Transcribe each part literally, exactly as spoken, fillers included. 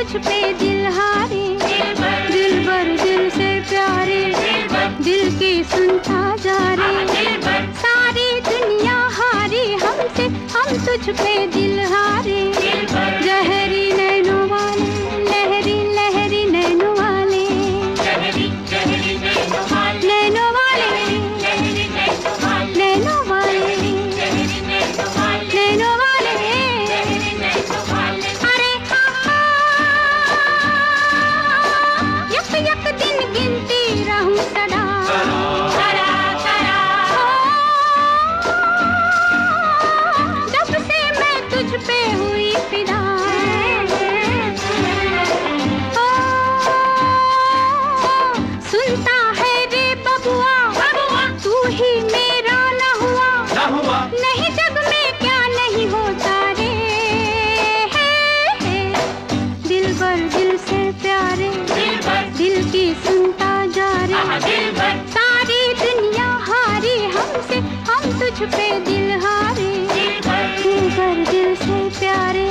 तुझ पे दिल हारे, दिल भर दिल से प्यारे, दिल की सुनता जा रे। सारी दुनिया हारी हमसे, हम तुझ पे दिल हारे। जहरी नैनों वाले, लहरी लहरी नैनों वाले, नैनों वाले, नैनों वाले, नैनों वाले। अरे यक यक दिन गिनती रहूं सदा, जब से मैं तुझ पे हुई फिदा। सुनता है रे बबुआ, तू ही मेरा न हुआ, नहीं जग में क्या नहीं होता रे। दिल भर दिल से प्यारे, दिल की सुनता जा रे। सारी दुनिया हारी हमसे, हम तुझ पे दिल हारे। दिल भर दिल से प्यारे,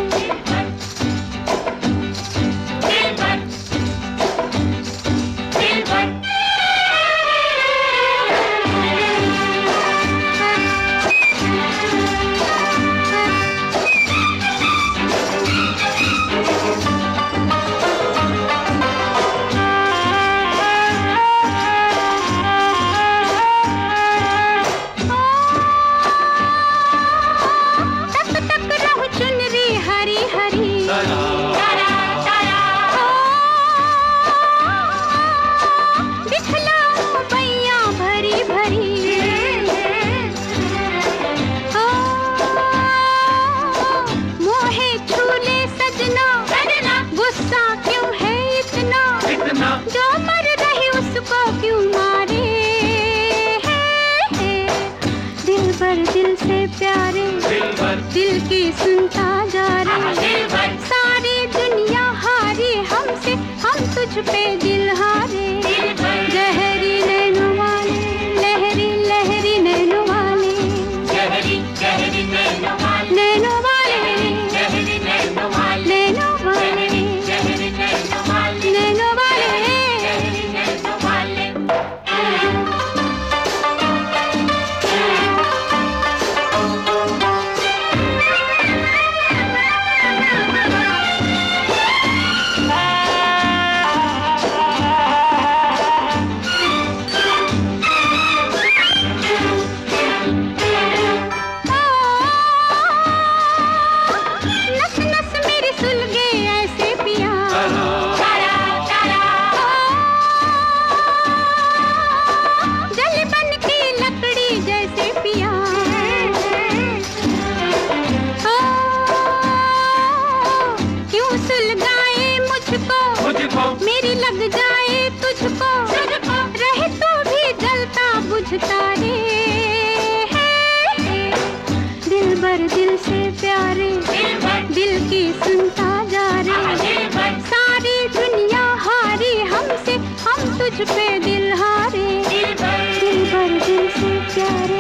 जो मर रही उसको क्यों मारे। दिल भर दिल से प्यारे, दिल की सुनता जा रे। सारी दुनिया हारी हमसे, हम तुझ पे दिल हारे। जहरी नैनों वाले, लहरी लहरी नैनों वाले, नैनों वाले, नैनों वाले, नैनों वाले। मेरी लग जाए तुझको, रहे तो भी जलता बुझता रे। दिल भर दिल से प्यारे, दिल की सुनता जा रे। सारी दुनिया हारी हमसे, हम तुझ पे दिल हारे। दिल भर दिल से प्यारे।